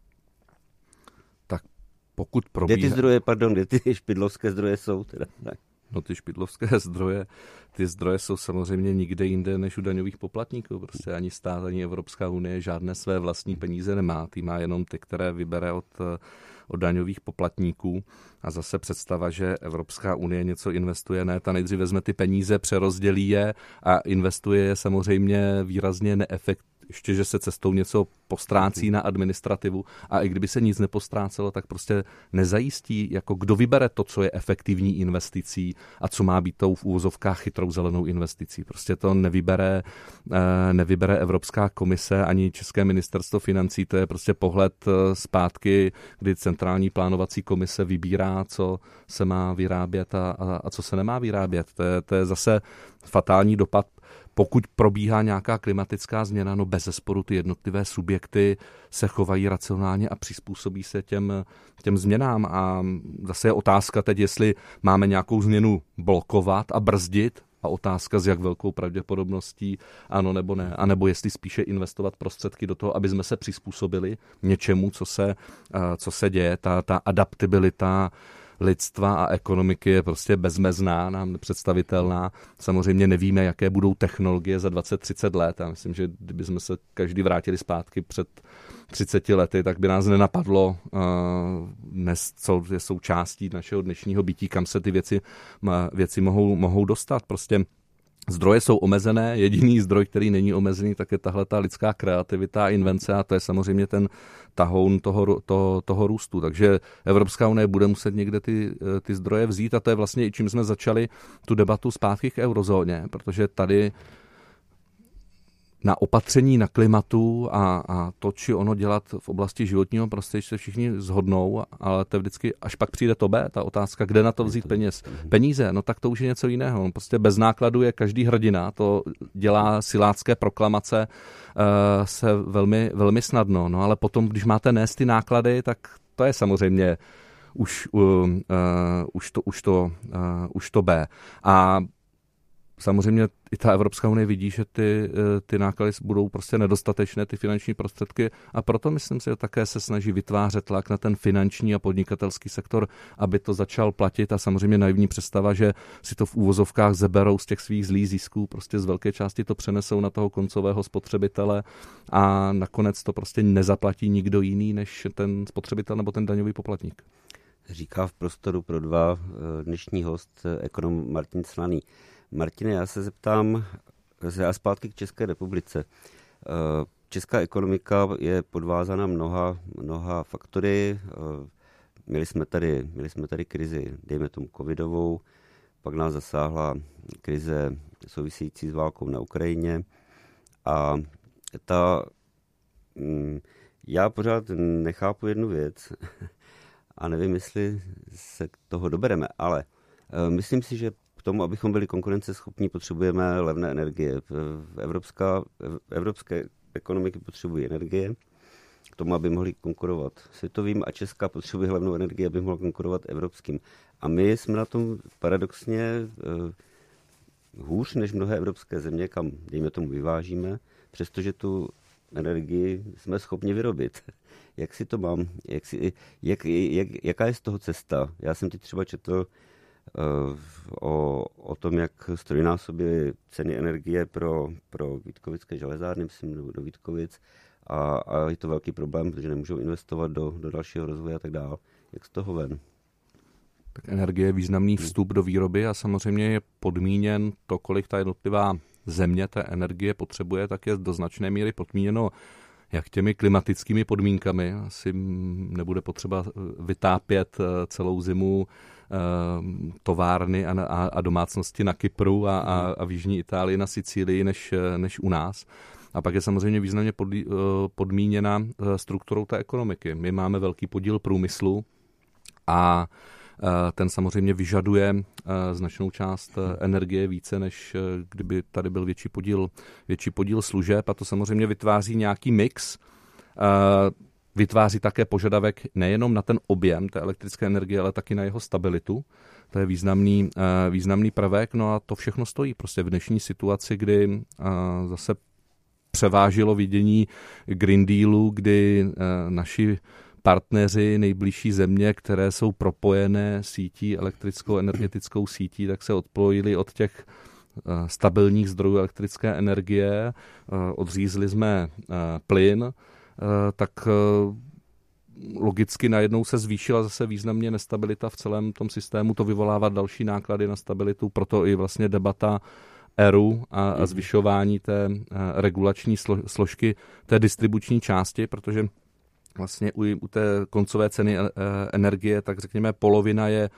Tak pokud probíhá... Kde ty špidlovské zdroje jsou teda? Tak. No ty špidlovské zdroje, jsou samozřejmě nikde jinde než u daňových poplatníků. Prostě ani stát, ani Evropská unie žádné své vlastní peníze nemá. Ty má jenom ty, které vybere od daňových poplatníků. A zase představa, že Evropská unie něco investuje, ne, ta nejdřív vezme ty peníze, přerozdělí je a investuje je samozřejmě výrazně ještě, že se cestou něco postrácí na administrativu a i kdyby se nic nepostrácelo, tak prostě nezajistí, jako kdo vybere to, co je efektivní investicí a co má být tou v úvozovkách chytrou zelenou investicí. Prostě to nevybere Evropská komise ani České ministerstvo financí, to je prostě pohled zpátky, kdy centrální plánovací komise vybírá, co se má vyrábět a co se nemá vyrábět. To je zase fatální dopad, pokud probíhá nějaká klimatická změna, no bezesporu ty jednotlivé subjekty se chovají racionálně a přizpůsobí se těm změnám. A zase je otázka teď, jestli máme nějakou změnu blokovat a brzdit, a otázka, s jak velkou pravděpodobností ano nebo ne, anebo jestli spíše investovat prostředky do toho, aby jsme se přizpůsobili něčemu, co se děje. Ta adaptabilita lidstva a ekonomiky je prostě bezmezná, nám nepředstavitelná. Samozřejmě nevíme, jaké budou technologie za 20-30 let. Já myslím, že kdybychom se každý vrátili zpátky před 30 lety, tak by nás nenapadlo dnes, co je součástí našeho dnešního bytí, kam se ty věci mohou dostat. Prostě zdroje jsou omezené, jediný zdroj, který není omezený, tak je tahle ta lidská kreativita a invence a to je samozřejmě ten tahoun toho růstu. Takže Evropská unie bude muset někde ty zdroje vzít a to je vlastně i čím jsme začali tu debatu zpátky k eurozóně, protože tady na opatření na klimatu a to, či ono dělat v oblasti životního prostředí, se všichni shodnou, ale to je vždycky, až pak přijde to B, ta otázka, kde na to vzít peníze, no tak to už je něco jiného. Prostě bez nákladu je každý hrdina, to dělá silácké proklamace se velmi, velmi snadno, no ale potom, když máte nést ty náklady, tak to je samozřejmě už to B. A samozřejmě i ta Evropská unie vidí, že ty náklady budou prostě nedostatečné, ty finanční prostředky a proto myslím si, že také se snaží vytvářet tlak na ten finanční a podnikatelský sektor, aby to začal platit a samozřejmě naivní představa, že si to v úvozovkách zeberou z těch svých zlých zisků, prostě z velké části to přenesou na toho koncového spotřebitele a nakonec to prostě nezaplatí nikdo jiný než ten spotřebitel nebo ten daňový poplatník. Říká v Prostoru pro dva dnešní host, ekonom Martin Slaný. Martine, já se zeptám, já zpátky k České republice. Česká ekonomika je podvázána mnoha faktory. Měli jsme tady krizi, dejme tomu covidovou, pak nás zasáhla krize související s válkou na Ukrajině a já pořád nechápu jednu věc a nevím, jestli se k toho dobereme, ale myslím si, že k tomu, abychom byli konkurenceschopní, potřebujeme levné energie. Evropské ekonomiky potřebují energie k tomu, aby mohly konkurovat světovým a Česká potřebuje levnou energii, aby mohla konkurovat evropským. A my jsme na tom paradoxně hůř než mnohé evropské země, kam, dejme tomu, vyvážíme, přestože tu energii jsme schopni vyrobit. Jak si to mám? Jaká je z toho cesta? Já jsem ti třeba četl o tom, jak strojnásobily ceny energie pro Vítkovické železárny, myslím, do Vítkovic, a je to velký problém, protože nemůžou investovat do dalšího rozvoje a tak dále. Jak z toho ven? Tak energie je významný vstup do výroby a samozřejmě je podmíněn to, kolik ta jednotlivá země té energie potřebuje, tak je do značné míry podmíněno jak těmi klimatickými podmínkami. Asi nebude potřeba vytápět celou zimu továrny a domácnosti na Kypru a v jižní Itálii, na Sicílii, než u nás. A pak je samozřejmě významně podmíněna strukturou té ekonomiky. My máme velký podíl průmyslu a ten samozřejmě vyžaduje značnou část energie více, než kdyby tady byl větší podíl služeb a to samozřejmě vytváří nějaký mix. Vytváří také požadavek nejenom na ten objem té elektrické energie, ale taky na jeho stabilitu. To je významný prvek, no a to všechno stojí prostě v dnešní situaci, kdy zase převážilo vidění Green Dealu, kdy naši partneři, nejbližší země, které jsou propojené sítí, elektrickou energetickou sítí, tak se odpojili od těch stabilních zdrojů elektrické energie, odřízli jsme plyn, tak logicky najednou se zvýšila zase významně nestabilita v celém tom systému, to vyvolává další náklady na stabilitu, proto i vlastně debata ERU a zvyšování té regulační složky té distribuční části, protože vlastně u té koncové ceny energie, tak řekněme, polovina je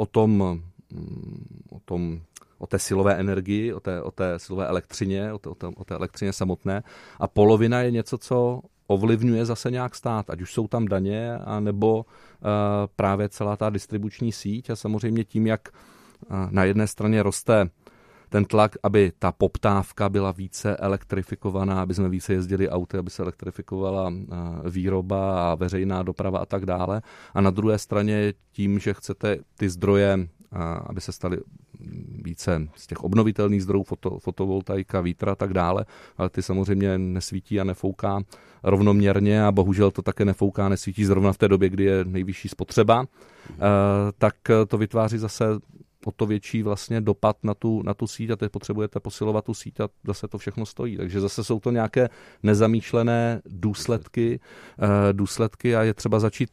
o té silové energii, o té silové elektřině, o té elektřině samotné, a polovina je něco, co ovlivňuje zase nějak stát, ať už jsou tam daně, anebo právě celá ta distribuční síť, a samozřejmě tím, jak na jedné straně roste ten tlak, aby ta poptávka byla více elektrifikovaná, aby jsme více jezdili auty, aby se elektrifikovala výroba a veřejná doprava a tak dále. A na druhé straně tím, že chcete ty zdroje, aby se staly více z těch obnovitelných zdrojů, fotovoltaika, vítr a tak dále, ale ty samozřejmě nesvítí a nefouká rovnoměrně a bohužel to také nefouká, nesvítí zrovna v té době, kdy je nejvyšší spotřeba, tak to vytváří zase o to větší vlastně dopad na tu síť a teď potřebujete posilovat tu síť a zase to všechno stojí. Takže zase jsou to nějaké nezamýšlené důsledky a je třeba začít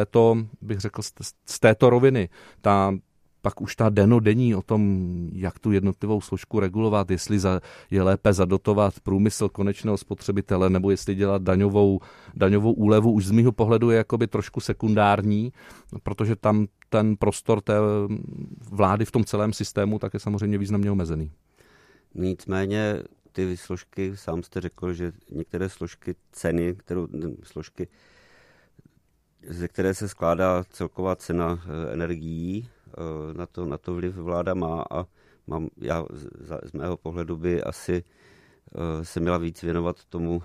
z této roviny. Pak už ta dennodenní o tom, jak tu jednotlivou složku regulovat, jestli je lépe zadotovat průmysl konečného spotřebitele, nebo jestli dělat daňovou úlevu, už z mýho pohledu je jakoby trošku sekundární, protože tam ten prostor té vlády v tom celém systému tak je samozřejmě významně omezený. Nicméně ty složky, sám jste řekl, že některé složky ceny, složky, ze které se skládá celková cena energií, na to vliv vláda má a z mého pohledu by asi se měla víc věnovat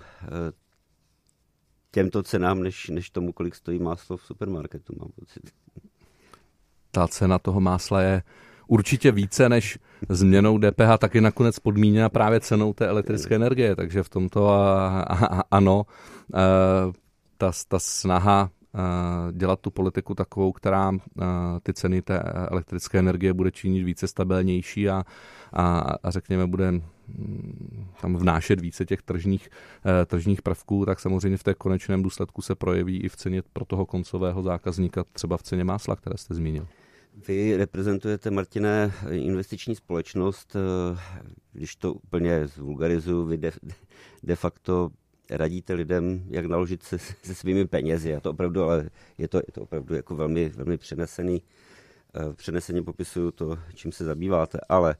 těmto cenám, než tomu, kolik stojí máslo v supermarketu, mám pocit. Ta cena toho másla je určitě více než změnou DPH, taky nakonec podmíněna právě cenou té elektrické energie, takže v tomto ano, ta snaha dělat tu politiku takovou, která ty ceny té elektrické energie bude činit více stabilnější a řekněme bude tam vnášet více těch tržních prvků, tak samozřejmě v té konečném důsledku se projeví i v ceně pro toho koncového zákazníka, třeba v ceně másla, které jste zmínil. Vy reprezentujete, Martine, investiční společnost, když to úplně zvulgarizuju, vy de facto radíte lidem, jak naložit se svými penězi. Já to opravdu, ale je to opravdu jako velmi, velmi přeneseně popisuju to, čím se zabýváte, ale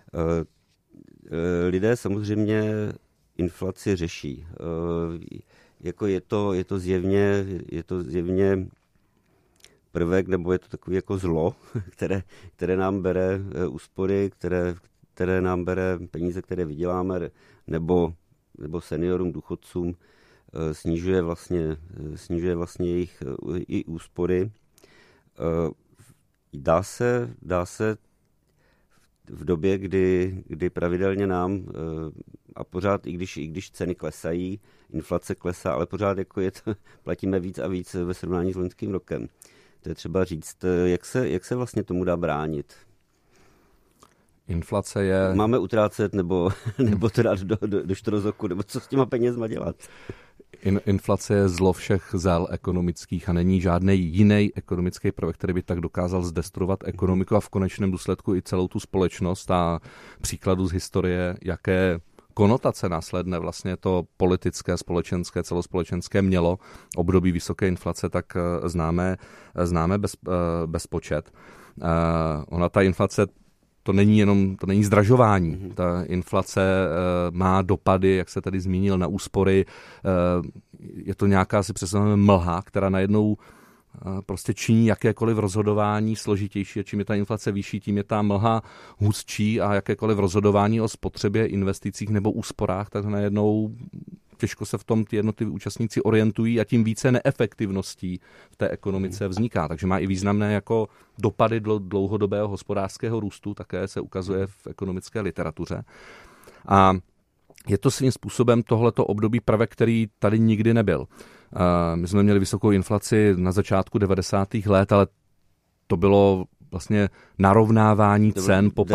lidé samozřejmě inflaci řeší. Jako je to zjevně prvek, nebo je to takový jako zlo, které nám bere úspory, které nám bere peníze, které vyděláme, nebo seniorům, důchodcům snižuje vlastně jejich i úspory. Dá se v době, kdy pravidelně nám a pořád, i když ceny klesají, inflace klesá, ale pořád jako platíme víc a víc ve srovnání s loňským rokem. To je třeba říct, jak se vlastně tomu dá bránit. Inflace je... Máme utrácet nebo to dát do štrozoku, nebo co s těma penězma dělat? Inflace je zlo všech zel ekonomických a není žádný jiný ekonomický prvek, který by tak dokázal zdestruovat ekonomiku a v konečném důsledku i celou tu společnost. A příkladu z historie, jaké konotace následné vlastně to politické, společenské, celospolečenské mělo období vysoké inflace, tak známe bez počet. Ona ta inflace to není zdražování. Ta inflace má dopady, jak se tady zmínil, na úspory. Je to nějaká, si představujeme, mlha, která najednou prostě činí jakékoliv rozhodování složitější. A čím je ta inflace vyšší, tím je ta mlha hustší a jakékoliv rozhodování o spotřebě, investicích nebo úsporách, tak najednou těžko se v tom ty jednotliví účastníci orientují a tím více neefektivností v té ekonomice vzniká. Takže má i významné jako dopady dlouhodobého hospodářského růstu, také se ukazuje v ekonomické literatuře. A je to svým způsobem tohleto období prvek, který tady nikdy nebyl. My jsme měli vysokou inflaci na začátku 90. let, ale to bylo vlastně narovnávání cen po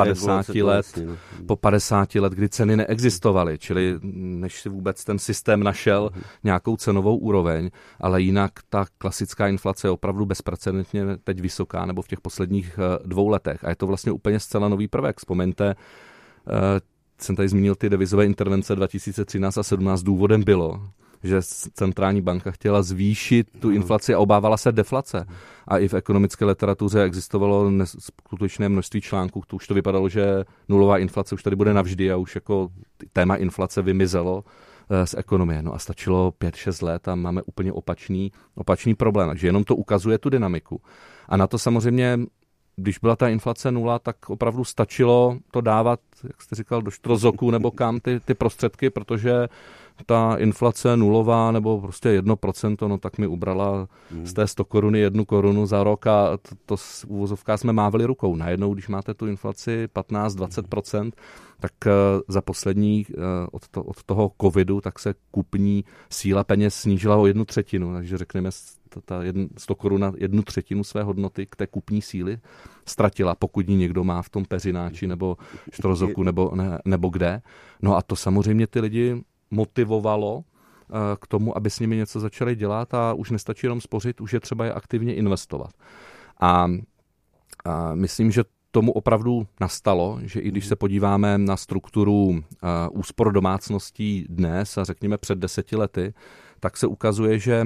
50 let, kdy ceny neexistovaly, čili než si vůbec ten systém našel nějakou cenovou úroveň, ale jinak ta klasická inflace je opravdu bezprecedentně teď vysoká, nebo v těch posledních 2 letech. A je to vlastně úplně zcela nový prvek. Vzpomeňte jsem tady zmínil ty devizové intervence 2013 a 17, důvodem bylo, že centrální banka chtěla zvýšit tu inflaci a obávala se deflace. A i v ekonomické literatuře existovalo skutečné množství článků, to už to vypadalo, že nulová inflace už tady bude navždy a už jako téma inflace vymizelo z ekonomie. No a stačilo 5-6 let a máme úplně opačný problém. Takže jenom to ukazuje tu dynamiku. A na to samozřejmě, když byla ta inflace 0, tak opravdu stačilo to dávat, jak jste říkal, do štrozoku nebo kam ty prostředky, protože ta inflace nulová nebo prostě 1%, no tak mi ubrala z té 100 koruny 1 korunu za rok a to v uvozovkách jsme mávali rukou. Najednou, když máte tu inflaci 15-20%, tak za poslední od toho covidu, tak se kupní síla peněz snížila o 1/3, takže řekneme, ta 100 koruna 1/3 své hodnoty k té kupní síly ztratila, pokud ji někdo má v tom peřináči nebo štrozoku nebo kde. No a to samozřejmě ty lidi motivovalo k tomu, aby s nimi něco začali dělat a už nestačí jenom spořit, už je třeba je aktivně investovat. A myslím, že tomu opravdu nastalo, že i když se podíváme na strukturu úspor domácností dnes a řekněme před 10 lety, tak se ukazuje, že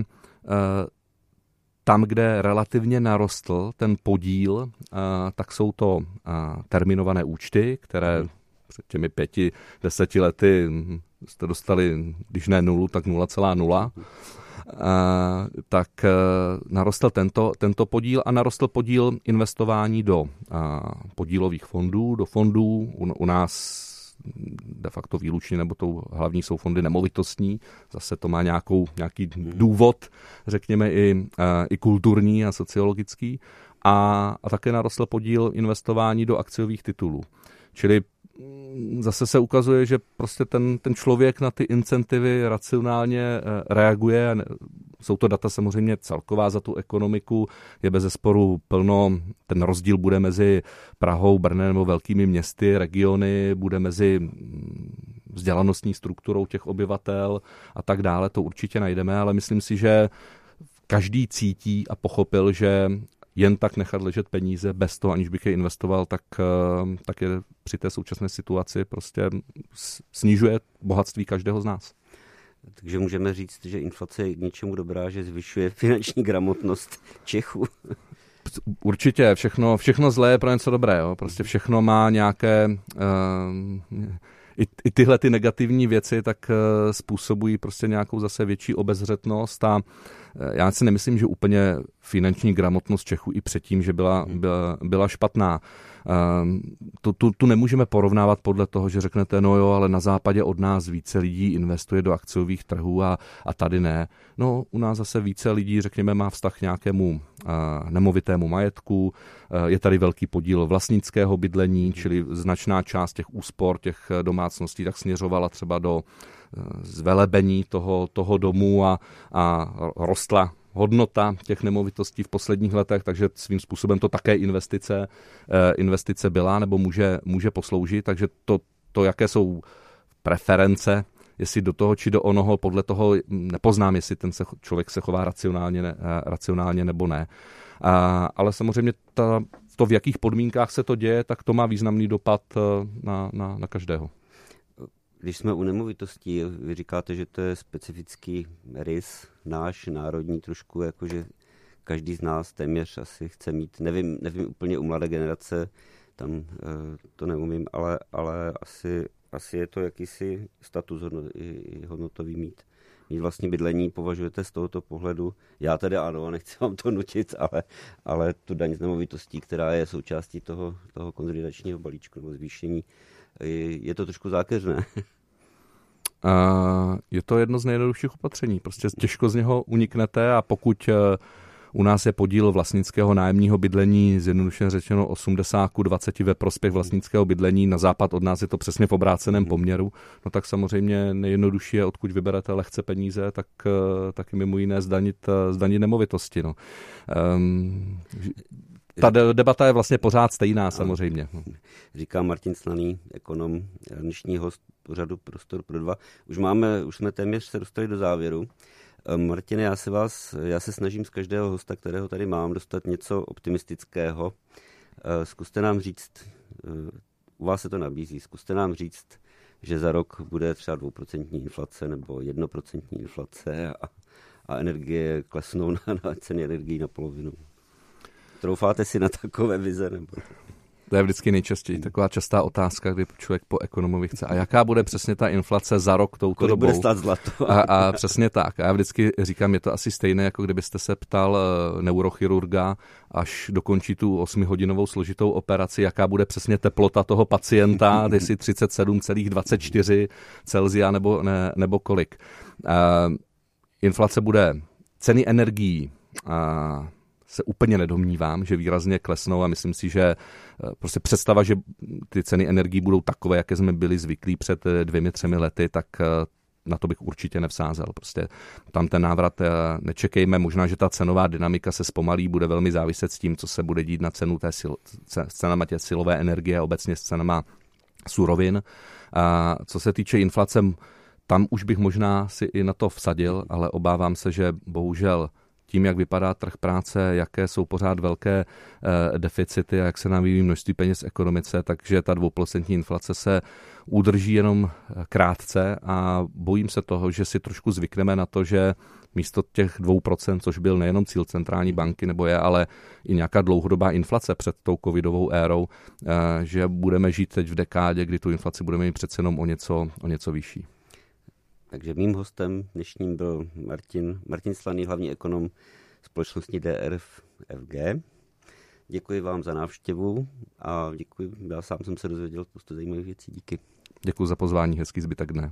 tam, kde relativně narostl ten podíl, tak jsou to terminované účty, které před těmi 5-10 lety jste dostali, když ne 0, tak 0,0. Tak narostl tento podíl a narostl podíl investování do podílových fondů, do fondů u nás de facto výlučně, nebo to hlavní jsou fondy nemovitostní, zase to má nějaký důvod, řekněme i kulturní a sociologický a také narostl podíl investování do akciových titulů. Čili zase se ukazuje, že prostě ten člověk na ty incentivy racionálně reaguje. Jsou to data samozřejmě celková za tu ekonomiku, je bezesporu plno, ten rozdíl bude mezi Prahou, Brnem nebo velkými městy, regiony, bude mezi vzdělanostní strukturou těch obyvatel a tak dále, to určitě najdeme, ale myslím si, že každý cítí a pochopil, že jen tak nechat ležet peníze bez toho, aniž bych je investoval, tak je při té současné situaci prostě snižuje bohatství každého z nás. Takže můžeme říct, že inflace je k něčemu dobrá, že zvyšuje finanční gramotnost Čechů. Určitě, všechno zlé je pro něco dobré. Jo? Prostě všechno má nějaké... I tyhle ty negativní věci tak způsobují prostě nějakou zase větší obezřetnost a já si nemyslím, že úplně finanční gramotnost Čechů i předtím, že byla špatná. Tu nemůžeme porovnávat podle toho, že řeknete, no jo, ale na západě od nás více lidí investuje do akciových trhů a tady ne. No, u nás zase více lidí, řekněme, má vztah k nějakému nemovitému majetku, je tady velký podíl vlastnického bydlení, čili značná část těch úspor, těch domácností tak směřovala třeba do zvelebení toho domu a rostla hodnota těch nemovitostí v posledních letech, takže svým způsobem to také investice byla nebo může posloužit, takže to jaké jsou preference, jestli do toho či do onoho, podle toho nepoznám, jestli ten člověk se chová racionálně nebo ne. Ale samozřejmě to, v jakých podmínkách se to děje, tak to má významný dopad na každého. Když jsme u nemovitostí, vy říkáte, že to je specifický rys náš, národní trošku, jakože každý z nás téměř asi chce mít, nevím úplně u mladé generace, tam to neumím, ale asi je to jakýsi status hodnotový mít vlastní bydlení, považujete z tohoto pohledu, já tedy ano, nechci vám to nutit, ale tu daň z nemovitostí, která je součástí toho konsolidačního balíčku nebo zvýšení, je to trošku zákeřné. Je to jedno z nejjednodušších opatření. Prostě těžko z něho uniknete a pokud u nás je podíl vlastnického nájemního bydlení zjednodušeně řečeno 80-20 ve prospěch vlastnického bydlení, na západ od nás je to přesně v obráceném poměru, no tak samozřejmě nejjednodušší je, odkud vyberete lehce peníze, tak taky mimo jiné zdanit nemovitosti. No. Ta debata je vlastně pořád stejná samozřejmě. Říká Martin Slaný, ekonom, dnešní host pořadu Prostor pro dva. Už jsme téměř se dostali do závěru. Martine, já se snažím z každého hosta, kterého tady mám, dostat něco optimistického. Zkuste nám říct, u vás se to nabízí, zkuste nám říct že za rok bude třeba 2% inflace nebo 1% inflace a energie klesnou na ceny energií na polovinu. Troufáte si na takové vize? Nebo? To je vždycky nejčastěji taková častá otázka, kdy člověk po ekonomovi chce. A jaká bude přesně ta inflace za rok touto Kolik dobou? Bude stát zlato? A přesně tak. A já vždycky říkám, je to asi stejné, jako kdybyste se ptal neurochirurga, až dokončí tu 8hodinovou složitou operaci, jaká bude přesně teplota toho pacienta, jestli 37,24 Celsia nebo kolik. Inflace bude, ceny energií se úplně nedomnívám, že výrazně klesnou a myslím si, že prostě představa, že ty ceny energií budou takové, jaké jsme byli zvyklí před 2-3 lety, tak na to bych určitě nevsázel. Prostě tam ten návrat nečekejme. Možná, že ta cenová dynamika se zpomalí, bude velmi záviset s tím, co se bude dít na cenu s cenama té silové energie a obecně s cenama surovin. A co se týče inflace, tam už bych možná si i na to vsadil, ale obávám se, že bohužel tím, jak vypadá trh práce, jaké jsou pořád velké deficity a jak se nám vyvíjí množství peněz v ekonomice, takže ta 2% inflace se udrží jenom krátce a bojím se toho, že si trošku zvykneme na to, že místo těch 2%, což byl nejenom cíl centrální banky, nebo je, ale i nějaká dlouhodobá inflace před tou covidovou érou, že budeme žít teď v dekádě, kdy tu inflaci budeme mít přece jenom o něco vyšší. Takže mým hostem dnešním byl Martin Slaný, hlavní ekonom společnosti DRFG. Děkuji vám za návštěvu a děkuji, já sám jsem se dozvěděl spoustu zajímavých věcí. Díky. Děkuji za pozvání, hezký zbytek dne.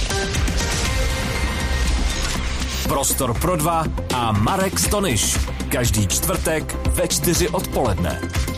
Prostor pro dva a Marek Stonyš. Každý čtvrtek ve 4 odpoledne.